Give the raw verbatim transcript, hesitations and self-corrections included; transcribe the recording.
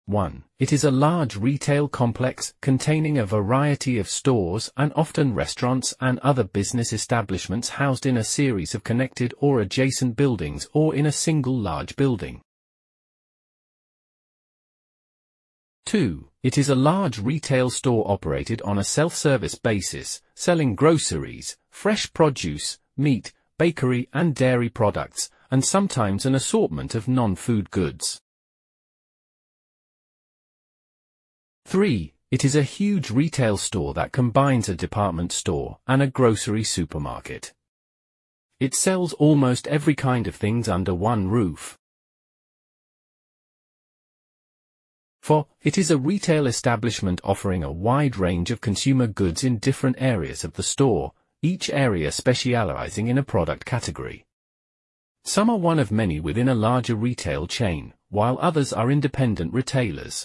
one. It is a large retail complex containing a variety of stores and often restaurants and other business establishments housed in a series of connected or adjacent buildings or in a single large building. two. It is a large retail store operated on a self-service basis, selling groceries, fresh produce, meat, bakery and dairy products, and sometimes an assortment of non-food goods. three. It is a huge retail store that combines a department store and a grocery supermarket. It sells almost every kind of things under one roof. four. It is a retail establishment offering a wide range of consumer goods in different areas of the store, each area specializing in a product category. Some are one of many within a larger retail chain, while others are independent retailers.